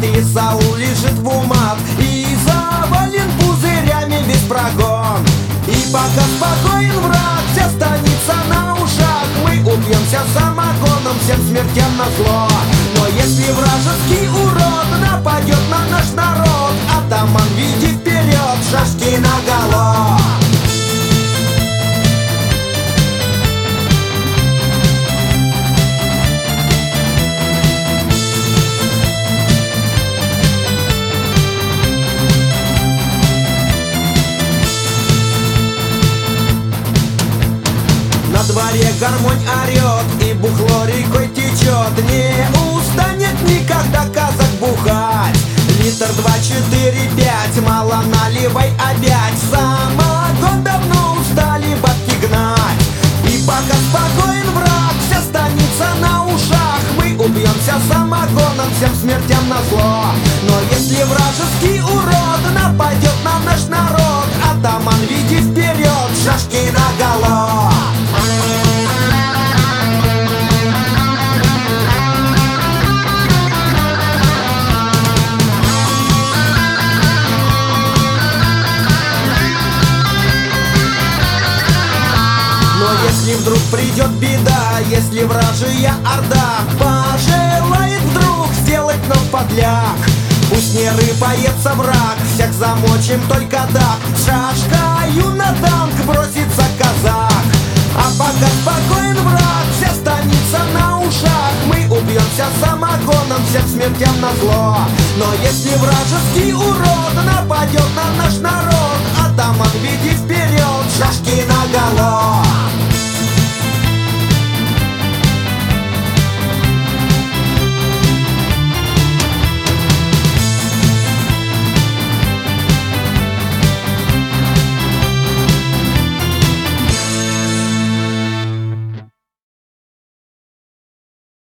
И Саул лежит в умах и завален пузырями весь прогон. И пока спокоен враг, вся станица на ушах, мы убьемся самогоном, всем смертям назло. Но если вражеский урод нападет на наш народ, атаман, веди вперед, шашки наголо. На дворе гармонь орет и бухло рекой течет. Не устанет никогда казак бухать. Литр 2, 4, 5, мало наливай опять. Самогон давно устали бабки гнать. И пока спокоен враг, вся станица на ушах, мы убьемся самогоном, всем смертям назло. Но если вражеский урод нападет на наш народ, атаман, веди вперед, шашки наголо. Если вдруг придет беда, если вражья орда пожелает вдруг сделать нам подляк, пусть не рыпается враг, всех замочим только так. Шашкою на танк бросится казак. А пока спокоен враг, вся станица на ушах, мы убьемся самогоном, всем смертям назло. Но если вражеский урод нападет на наш народ,